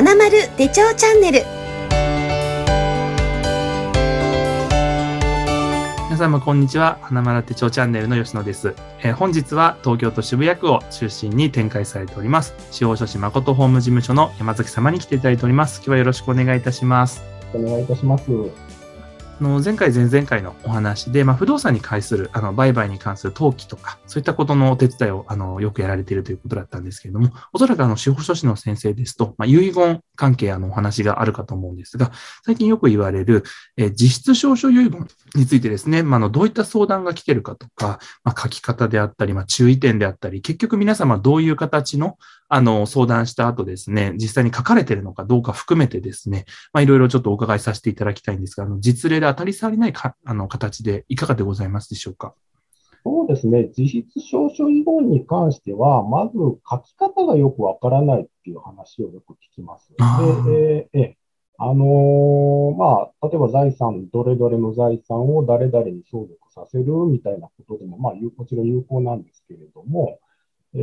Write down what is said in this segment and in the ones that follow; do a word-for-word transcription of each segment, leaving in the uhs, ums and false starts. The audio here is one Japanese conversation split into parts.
花丸手帳チャンネル。 皆様こんにちは。花丸手帳チャンネルの吉野です。えー、本日は東京都渋谷区を中心に展開されております司法書士誠法務事務所の山崎様に来ていただいております。今日はよろしくお願いいたします。 お願いいたします。 あの前回前々回のお話で、まあ、不動産に関するあの売買に関する登記とかそういったことのお手伝いをあのよくやられているということだったんですけれども、おそらくあの司法書士の先生ですと、まあ、遺言関係あのお話があるかと思うんですが、最近よく言われる、えー、実質証書遺言についてですね、まあ、あのどういった相談が来ているかとか、まあ、書き方であったり、まあ、注意点であったり、結局皆様どういう形のあの相談した後ですね、実際に書かれているのかどうか含めてですね、まあ、いろいろちょっとお伺いさせていただきたいんですが、あの実例で当たり障りないかあの形でいかがでございますでしょうか。 そうですね。実質証書遺言に関しては、まず書き方がよくわからないっていう話をよく聞きます。で、ええあのー、まあ、例えば財産、どれどれの財産を誰々に相続させるみたいなことでも、まあ、もちろん有効なんですけれども、え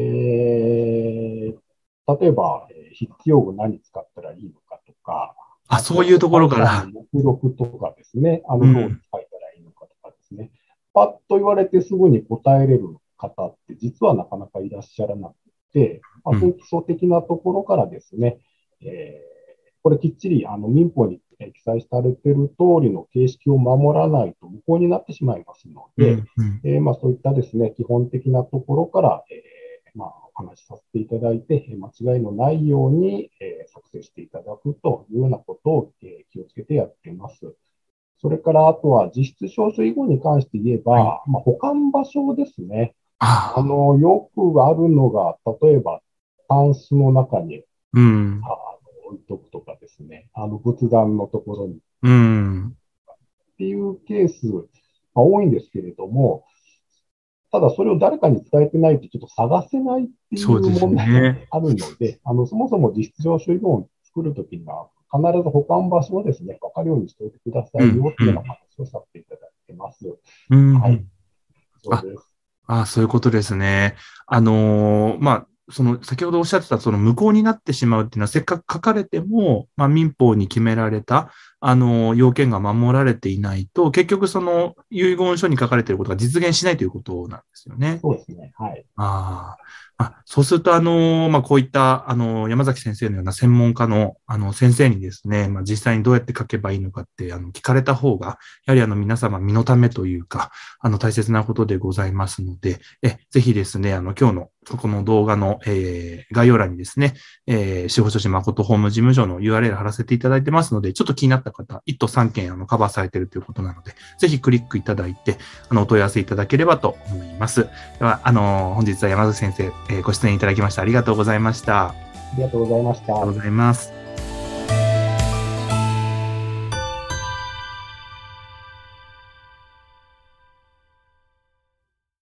ー、例えば、必要具何使ったらいいのかとか、 あ、そういうところから。 目録とかですね、あの、どう書いたらいいのかとかですね、うん、パッと言われてすぐに答えれる方って実はなかなかいらっしゃらなくて、まあ、そういう基礎的なところからですね、うん、えーこれきっちりあの民法に記載されている通りの形式を守らないと無効になってしまいますので、うんうんえーまあ、そういったですね、基本的なところから、えーまあ、お話しさせていただいて、間違いのないように、えー、作成していただくというようなことを、えー、気をつけてやっています。それからあとは実質証書遺言に関して言えば、はい、まあ、保管場所ですね。ああのよくあるのが、例えば、タンスの中に、うん置いとくとかですね、あの仏壇のところに、うん、っていうケースが多いんですけれども、ただそれを誰かに伝えてないとちょっと探せないっていう問題があるので、でね、あのそもそも実質証書遺言を作るときには、必ず保管場所をですね、分かるようにしておいてくださいよっていうような話をさせていただいてます。うん、はい。 そうです。ああ、そういうことですね。あのー、まあ、その先ほどおっしゃってたその無効になってしまうっていうのはせっかく書かれても、まあ、民法に決められたあの要件が守られていないと結局その遺言書に書かれていることが実現しないということなんですよね。 そうですね。はい。 ああ、そうするとあの、まあ、こういったあの山崎先生のような専門家のあの先生にですね、まあ、実際にどうやって書けばいいのかってあの聞かれた方がやはりあの皆様身のためというかあの大切なことでございますので、えぜひですねあの今日のこの動画の、えー、概要欄にですね、えー、司法書士誠法務事務所の ユーアールエル 貼らせていただいてますので、ちょっと気になった方、いっとさんけんあのカバーされているということなので、ぜひクリックいただいて、あのお問い合わせいただければと思います。では、あのー、本日は山崎先生、えー、ご出演いただきましてありがとうございました。 ありがとうございました。 ありがとうございます。